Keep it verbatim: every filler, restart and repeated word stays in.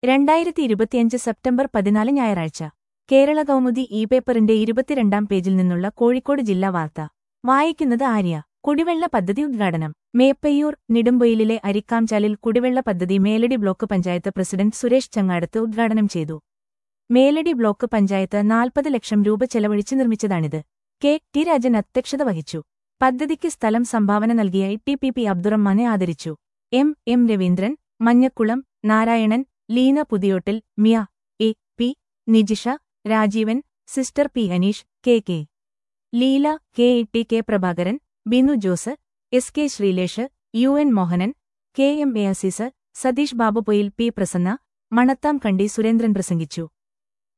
രണ്ടായിരത്തി ഇരുപത്തിയഞ്ച് സെപ്റ്റംബർ പതിനാല് ഞായറാഴ്ച കേരള കൗമുദി ഇ പേപ്പറിന്റെ ഇരുപത്തിരണ്ടാം പേജിൽ നിന്നുള്ള കോഴിക്കോട് ജില്ലാ വാർത്ത വായിക്കുന്നത് ആര്യ. കുടിവെള്ള പദ്ധതി ഉദ്ഘാടനം. മേപ്പയ്യൂർ നെടുമ്പൊയിലിലെ അരിക്കാംചാലിൽ കുടിവെള്ള പദ്ധതി മേലടി ബ്ലോക്ക് പഞ്ചായത്ത് പ്രസിഡന്റ് സുരേഷ് ചങ്ങാടത്ത് ഉദ്ഘാടനം ചെയ്തു. മേലടി ബ്ലോക്ക് പഞ്ചായത്ത് നാൽപ്പത് ലക്ഷം രൂപ ചെലവഴിച്ച് നിർമ്മിച്ചതാണിത്. കെ ടി രാജൻ അധ്യക്ഷത വഹിച്ചു. പദ്ധതിക്ക് സ്ഥലം സംഭാവന നൽകിയ ടി പി പി അബ്ദുറഹ്മാനെ ആദരിച്ചു. M M Raveendran, Manjakkulam Narayanan, Leena Puthiyottil, Miya A P, Nijisha, Rajeevan, sister P Aneesh, K K Leela, K T K Prabhakaran, Binu Jose, S K Sreelesh, U N Mohanan, K M A Azeez, Satheesh Babupoyil, P Prasanna, Manatham Kandi Surendran പ്രസംഗിച്ചു.